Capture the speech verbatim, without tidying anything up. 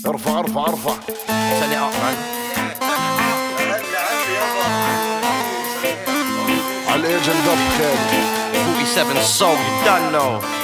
ارفع ارفع ارفع Turn it up, man. على الايجنت اب خالد forty-seven soul, you done know.